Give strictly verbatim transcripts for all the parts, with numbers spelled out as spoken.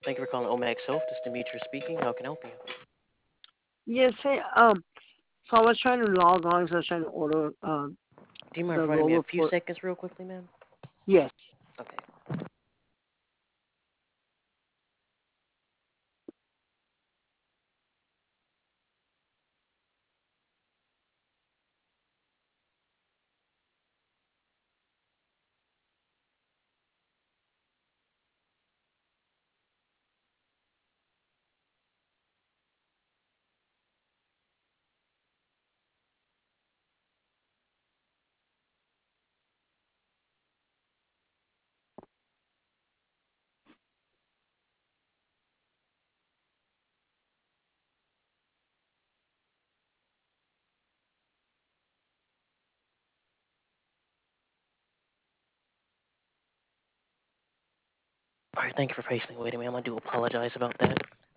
Thank you for calling Omax Health. This is Demetrius speaking. How can I help you? Yes, hey, um, so I was trying to log on, so I was trying to order um Do you mind the providing me a roller few for. seconds real quickly, ma'am? Yes. Okay. All right. Thank you for patiently waiting, ma'am. I do apologize about that.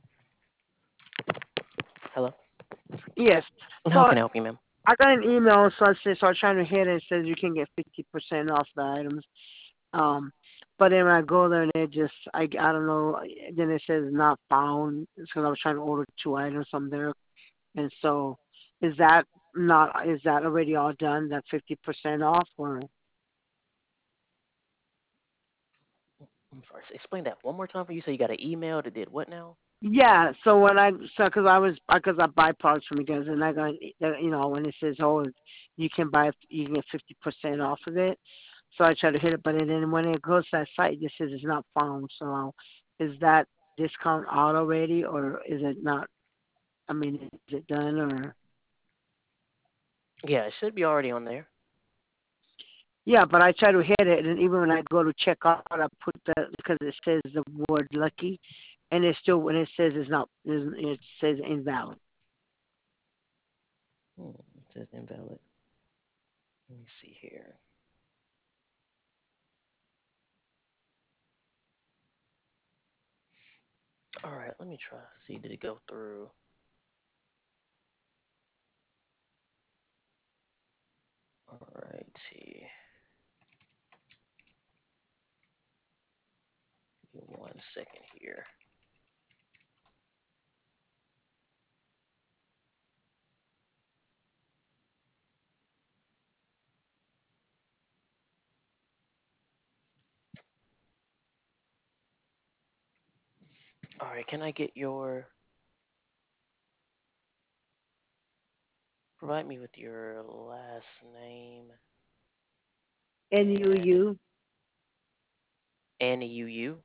Hello. Yes. So How I can I help you, ma'am? I got an email, so I said, so I was trying to hit it. It says you can get fifty percent off the items. Um, but then when I go there, and it just, I, I don't know. Then it says not found because I was trying to order two items from there, and so is that not is that already all done? That fifty percent off, or I'm sorry. Explain that one more time. For you say you got an email that did what now? yeah, so when I so because I was because I buy products from you guys and I got you know when it says oh you can buy you can get fifty percent off of it, so I try to hit it, but then when it goes to that site, it just says it's not found. So is that discount out already or is it not? I mean, is it done or? Yeah, it should be already on there. Yeah, but I try to hit it, and even when I go to check out, I put that because it says the word lucky, and it still when it says it's not, it says invalid. Hmm, it says invalid. Let me see here. All right. Let me try. See, did it go through? All right. See. Give me one second here. All right. Can I get your provide me with your last name N U and U N U U?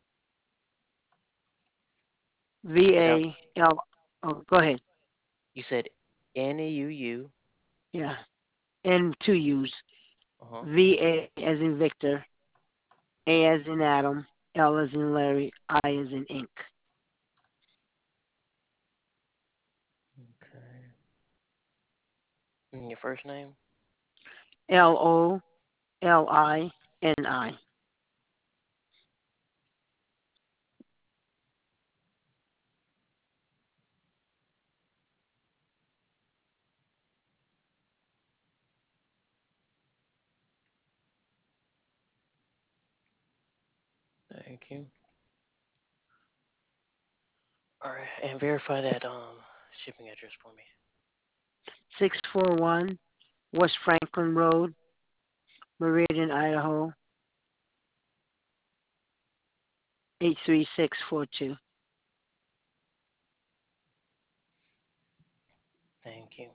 V Is that A L. Oh, go ahead. you said N U U? Yeah, and two U's. Uh huh. V A as in Victor, A as in Adam, L as in Larry, I as in ink. Okay. And your first name? L O L I N I. Thank you. All right, and verify that um shipping address for me. six four one West Franklin Road, Meridian, Idaho, eight three six four two. Thank you.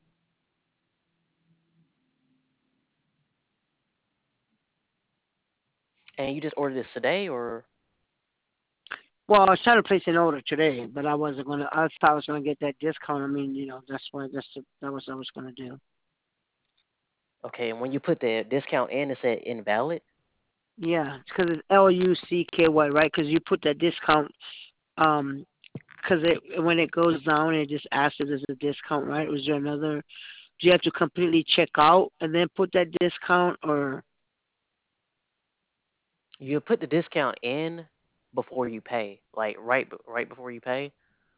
And you just ordered this today, or Well, I was trying to place an order today, but I wasn't gonna. I thought I was gonna get that discount. I mean, you know, that's why that's that was I was gonna do. okay? And when you put the discount in, it said invalid. Yeah, because it's L U C K Y, right? Because you put that discount, um, because it when it goes down, it just asks if there's a discount, right? Was there another? Do you have to completely check out and then put that discount, or You put the discount in before you pay, like right b- right before you pay.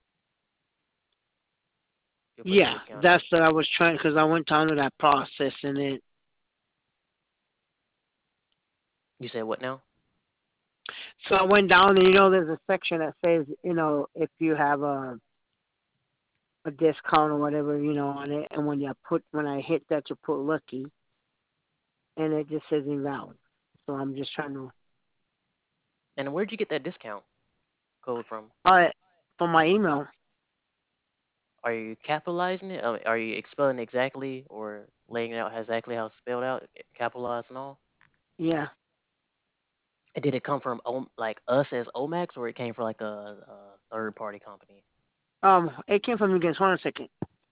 You put the yeah, discount in. that's what I was trying because I went down to that process and it You said what now? So I went down and you know there's a section that says, you know, if you have a a discount or whatever, you know, on it, and when you put when I hit that you put lucky, and it just says invalid. So I'm just trying to. And where'd you get that discount code from? All right, for my email. Are you capitalizing it? Uh, Are you spelling exactly or laying it out exactly how it's spelled out, capitalized and all? Yeah. And did it come from O- like us as Omax, or it came from like a, a third party company? Um, it came from you guys. Hold on a second.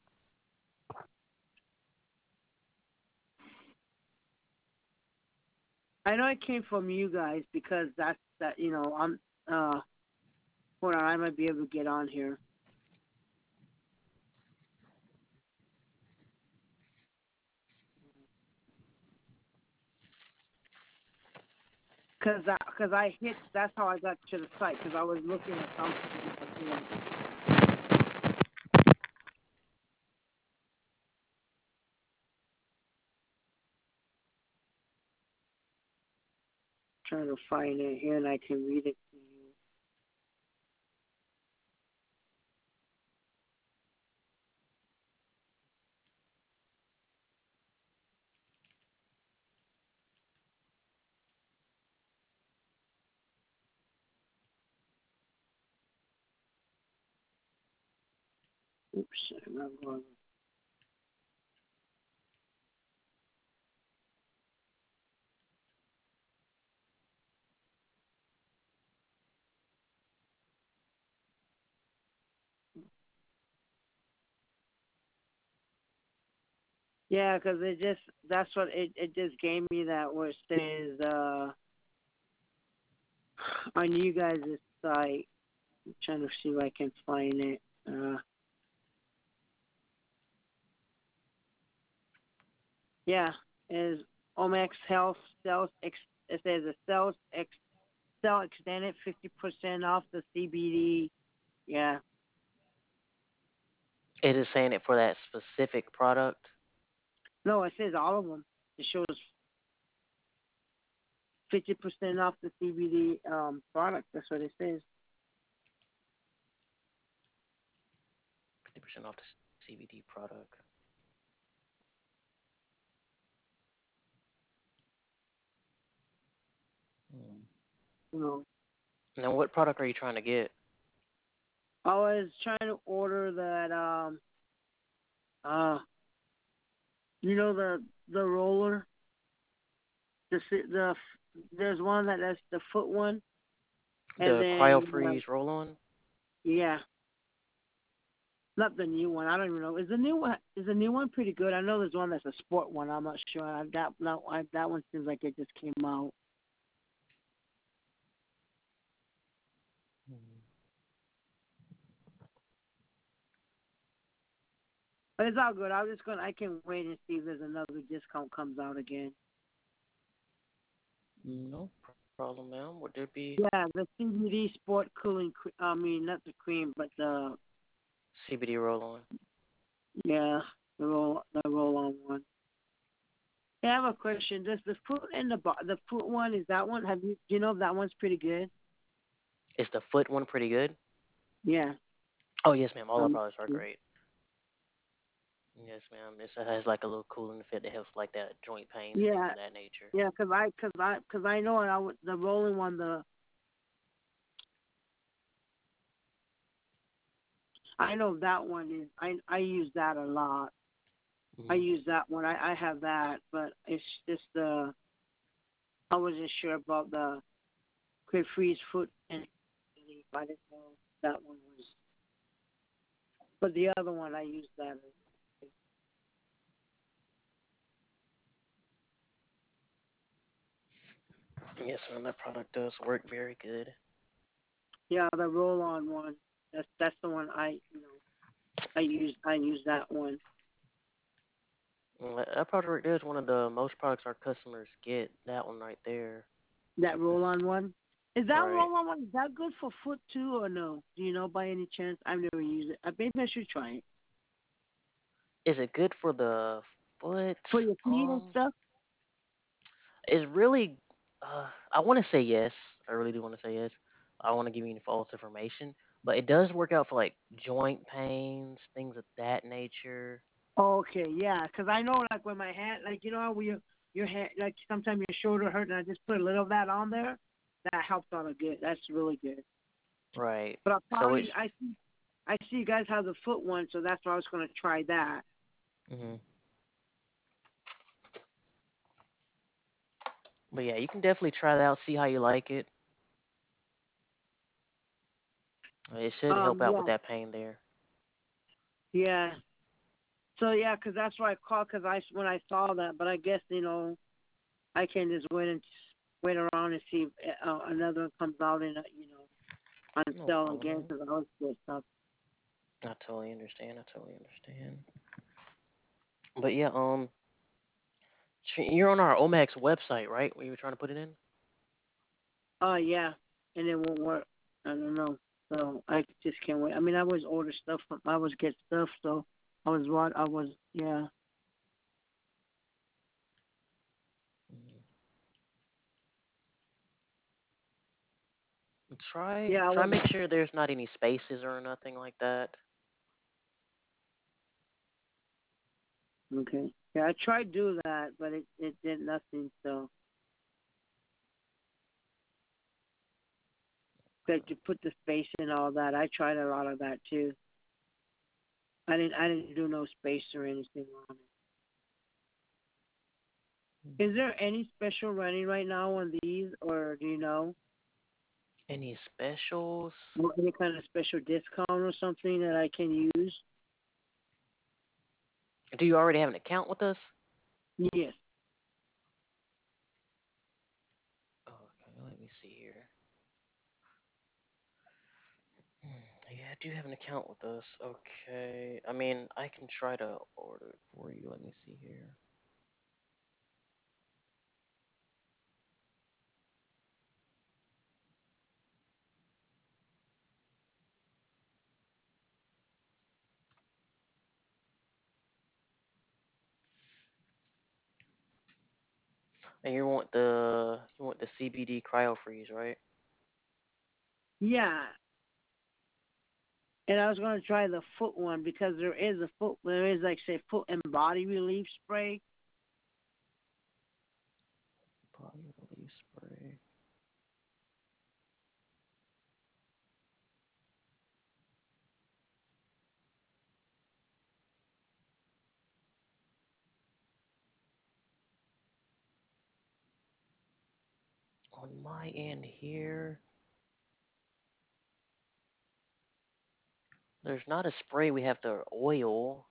I know it came from you guys because that's that. You know, I'm. Uh, hold on. I might be able to get on here. Cause I, cause I hit. That's how I got to the site. Cause I was looking at something. Like, you know, trying to find it here, and I can read it to you. Oops, I'm not going. Yeah, cause it just that's what it it just gave me that where it says uh on you guys' site. I'm trying to see if I can find it. Uh, yeah, is Omex Health sales ex, it says the sales ex, sell extended fifty percent off the C B D. Yeah. It is saying it for that specific product. No, it says all of them. It shows fifty percent off the C B D um product. That's what it says. fifty percent off the C B D product. Hmm. You know, Now, what product are you trying to get? I was trying to order that um uh you know the the roller the the there's one that that's the foot one and The then uh, CryoFreeze roll on? yeah, not the new one. I don't even know. Is the new one is the new one pretty good? I know there's one that's a sport one. I'm not sure. I, that no, I, that one seems like it just came out. But it's all good. I'm just gonna I can wait and see if there's another discount comes out again. No problem, ma'am. Would there be Yeah, the C B D sport cooling. I mean, not the cream, but the C B D roll on? yeah the roll the roll on one. I have a question. Does the fruit and the bo- the fruit one is that one? Have you do you know if that one's pretty good? Is the foot one pretty good? Yeah. Oh, yes, ma'am. All our Um. products are great. Yes, ma'am. It's, it has like a little cooling effect that helps like that joint pain and things Yeah. of that nature. Yeah. Cause I cause I cause I know it. I would, the rolling one. The I know that one is. I I use that a lot. I Hmm. use that one. I I have that, but it's just the I wasn't sure about the quick freeze foot and I didn't know that one was. But the other one I use that. Yes, ma'am. That product does work very good. Yeah, the roll on one. That's that's the one I you know I use I use that one. Mm, That that product is one of the most products our customers get. That one right there. That roll on one. Is that Right. roll on one is that good for foot too or no? Do you know by any chance? I've never used it. I maybe I should try it. Is it good for the foot? For your feet and Um, stuff? it's really. Uh, I want to say yes. I really do want to say yes. I don't want to give you any false information, but it does work out for like joint pains, things of that nature. Okay, yeah, 'cause I know like when my hand, like you know how we your hand, like sometimes your shoulder hurt, and I just put a little of that on there. That helps out a good. That's really good. Right. But I'll So probably it's I see I see you guys have the foot one, so that's why I was gonna try that. hmm but yeah, you can definitely try that out, see how you like it. It should help Um, out with yeah, that pain there. yeah. So yeah, 'cause that's why I called 'cause I when I saw that, but I guess you know I can just wait and wait around and see if uh, another one comes out and uh, you know on No sale problem, again man. 'cause I was good stuff. I totally understand. I totally understand. But yeah, um, ch- you're on our Omax website, right? Where you were trying to put it in? Oh yeah, and it won't work. I don't know. So I just can't wait. I mean, I always order stuff. From, I always get stuff. So I was what I was. Yeah. Mhm. Try Yeah. I try was. make sure there's not any spaces or nothing like that. Okay. Yeah, I tried to do that, but it it did nothing. So like to put the space in all that. I tried a lot of that too. I didn't. I didn't do no space or anything on it. Is there any special running right now on these, or do you know? Any specials? Or any kind of special discount or something that I can use? Do you already have an account with us? Yes. Okay, let me see here. Hmm, yeah, I do have an account with us. Okay. I mean, I can try to order it for you. Let me see here. And you want the you want the C B D cryo freeze, right? Yeah. And I was going to try the foot one because there is a foot, there is like say foot and body relief spray. Body relief spray. On my end here, there's not a spray. We have the oil.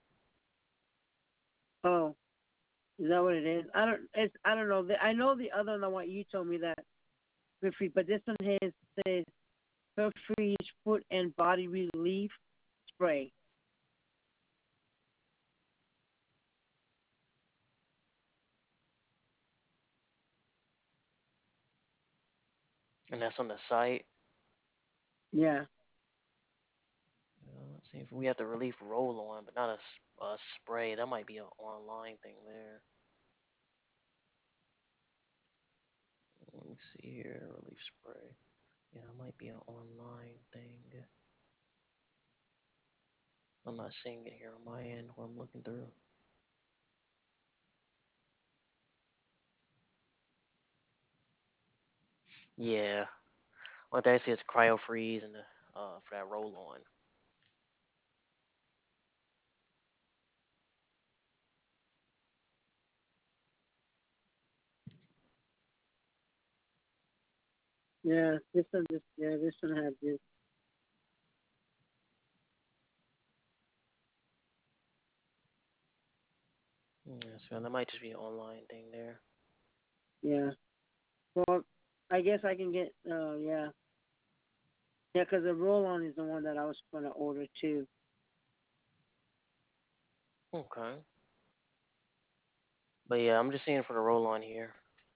Oh, is that what it is? I don't. It's I don't know. I know the other one. What you told me that for free, but this one has says for free foot and body relief spray. And that's on the site. Yeah. Uh, let's see if we have the relief roll on, but not a, s- a spray. That might be an online thing there. Let me see here. Relief spray. Yeah, it might be an online thing. I'm not seeing it here on my end where I'm looking through. Yeah. Well, they say it's cryo freeze and the, uh, for that roll on. Yeah. This one. This. Yeah. This one has this. Yeah, so that might just be an online thing there. Yeah. Well, I guess I can get. Uh. Yeah. Yeah, because the roll on is the one that I was going to order too. Okay. But yeah, I'm just seeing for the roll on here.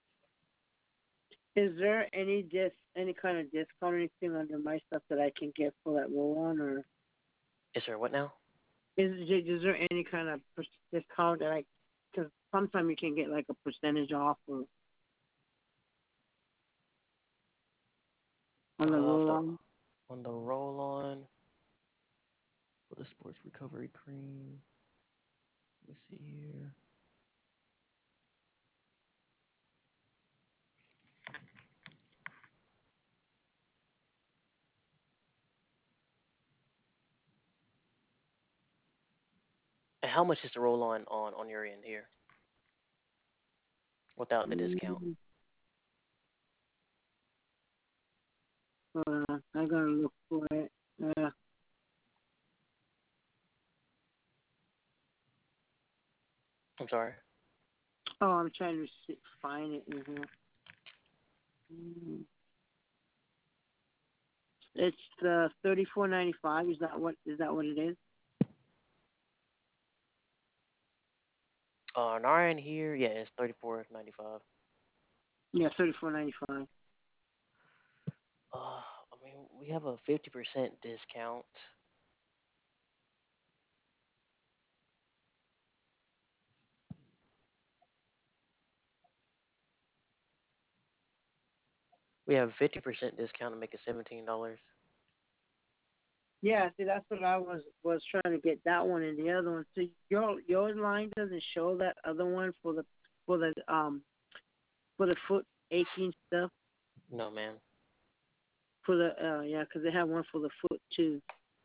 Is there any dis any kind of discount or anything under my stuff that I can get for that roll on, or Is there what now? is is there any kind of per- discount that I? Because sometimes you can get like a percentage off, or on the Uh, roll the on. on the roll on for the sports recovery cream. Let me see here. And how much is the roll on on on your end here without the discount? Mm, hold on, I gotta look for it. Uh, I'm sorry. oh, I'm trying to see, find it in here. Mm, it's the thirty four ninety five. Is that what is that what it is? Uh, on our end here, yeah, it's thirty four ninety five. Yeah, thirty four ninety five. Uh, I mean, we have a fifty percent discount. We have a fifty percent discount to make it seventeen dollars. Yeah, see, that's what I was was trying to get that one and the other one. So your your line doesn't show that other one for the for the um for the foot aching stuff No, ma'am. for the uh yeah, 'cause they have one for the foot too.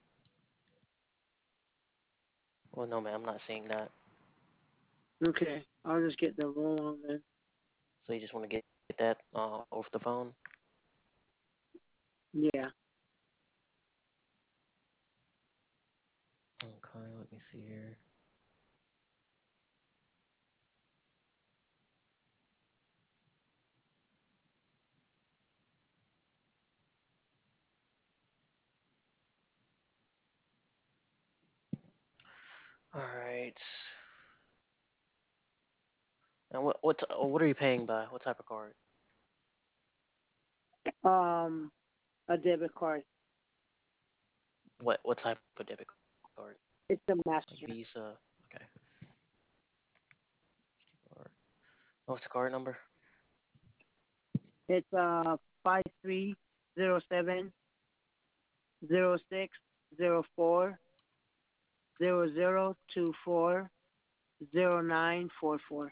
Well, no, ma'am. I'm not seeing that. Okay, I'll just get the roll on then. So you just want to get that uh over the phone? Yeah. Okay, let me see here. All right. And what what t- what are you paying by? What type of card? Um, a debit card. What what type of debit card? It's a Like master. Visa. Okay. Card. What's the card number? It's uh five three zero seven zero six zero four zero zero two four zero nine four four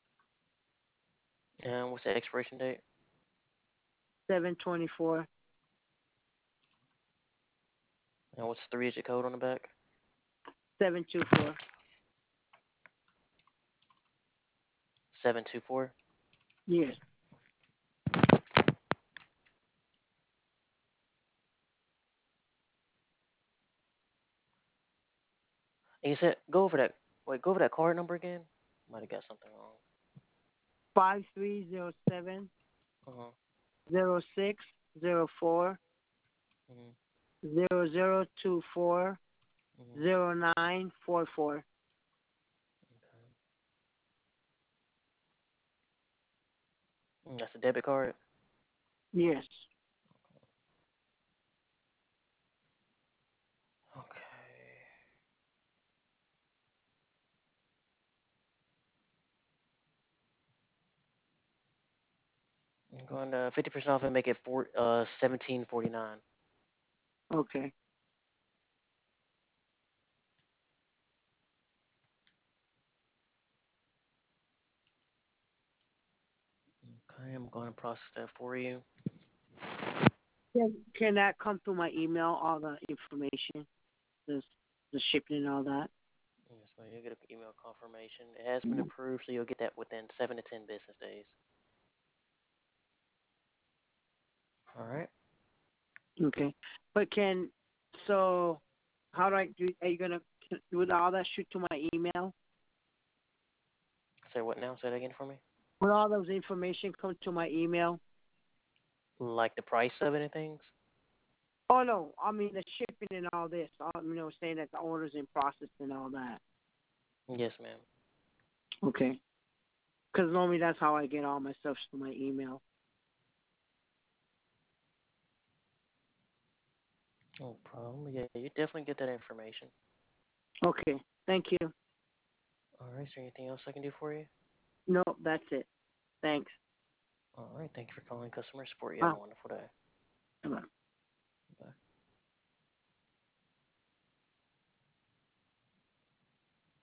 And what's the expiration date? seven twenty four And what's the three-digit code on the back? seven two four. Seven two four. Yes. And you said go over that. Wait, go over that card number again. Might have got something wrong. Five three zero seven Uh huh. zero six zero four Mhm. zero zero two four Mhm. zero nine four four. Okay. Mm, that's a debit card. Yes. Okay. I'm going to fifty percent off and make it four uh seventeen forty nine. Okay. Okay, I'm going to process that for you. Can, can that come through my email? All the information, the the shipping and all that. Yes, ma'am. You'll get an email confirmation. It has been approved, so you'll get that within seven to ten business days. All right. Okay. But can so how do I do? Are you gonna would all that shoot to my email? Say what now? Say that again for me. Would all those information come to my email? Like the price of it and things. Oh no, I mean the shipping and all this. All, you know, saying that the order's in process and all that. Yes, ma'am. Okay. Because normally that's how I get all my stuff to my email. No problem. Yeah, you definitely get that information. Okay. Thank you. All right. Is there anything else I can do for you? No, that's it. Thanks. All right. Thank you for calling customer support. You have Uh, a wonderful day.